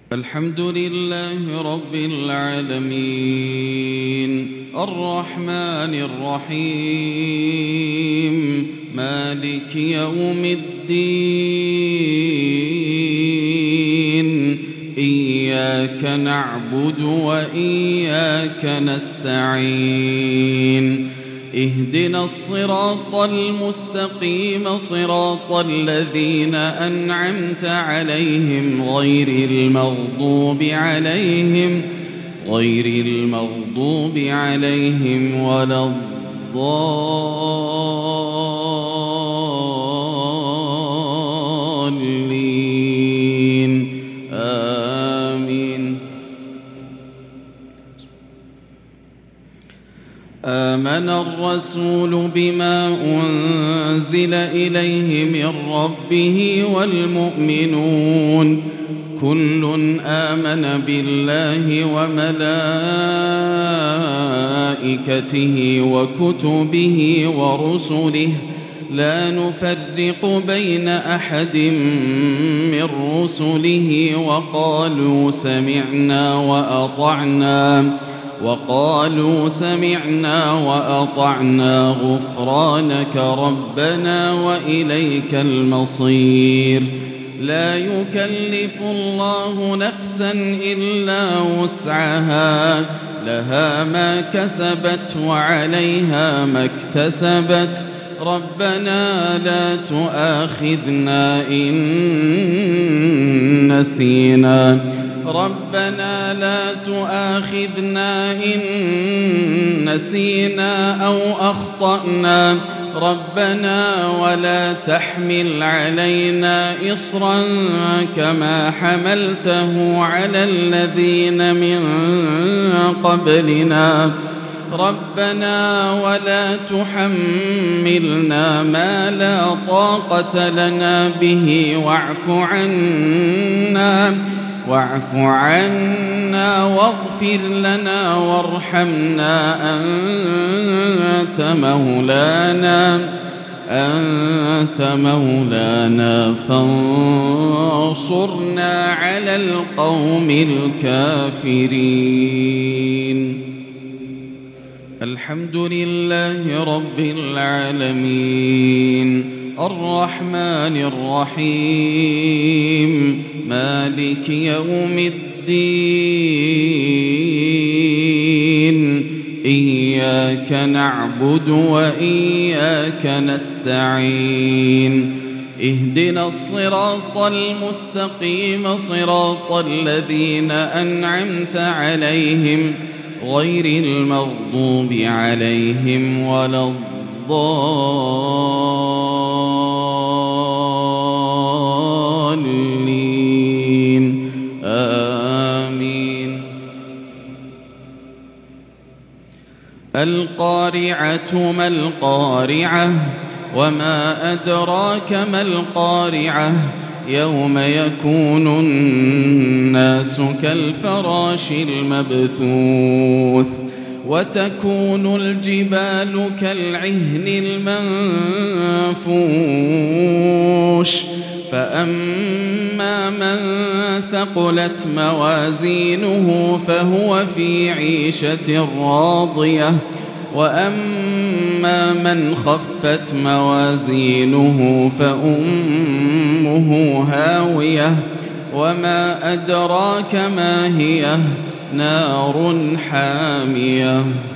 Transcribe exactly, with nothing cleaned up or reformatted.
الحمد لله رب العالمين الرحمن الرحيم مالك يوم الدين إياك نعبد وإياك نستعين اهدنا الصراط المستقيم صراط الذين أنعمت عليهم غير المغضوب عليهم غير المغضوب عليهم ولا الضالين آمين. آمن الرسول بما أنزل إليه من ربه والمؤمنون كل آمن بالله وملائكته وكتبه ورسله لا نفرق بين أحد من رسله وقالوا سمعنا وأطعنا وقالوا سمعنا وأطعنا غفرانك ربنا وإليك المصير. لا يكلف الله نفسا إلا وسعها لها ما كسبت وعليها ما اكتسبت ربنا لا تؤاخذنا إن نسينا ربنا لا تؤاخذنا إن نسينا أو أخطأنا ربنا ولا تحمل علينا إصرا كما حملته على الذين من قبلنا ربنا ولا تحملنا ما لا طاقة لنا به واعف عنا واعف عنا واغفر لنا وارحمنا أنت مولانا أنت مولانا فانصرنا على القوم الكافرين. الحمد لله رب العالمين الرحمن الرحيم مالك يوم الدين إياك نعبد وإياك نستعين اهدنا الصراط المستقيم صراط الذين أنعمت عليهم غير المغضوب عليهم ولا الضالين آمين. القارعة ما القارعة وما أدراك ما القارعة يوم يكون الناس كالفراش المبثوث وتكون الجبال كالعهن المنفوش فأما من ثقلت موازينه فهو في عيشة راضية وأما من خفت موازينه فأمه هاوية وما أدراك ما هي نار حامية.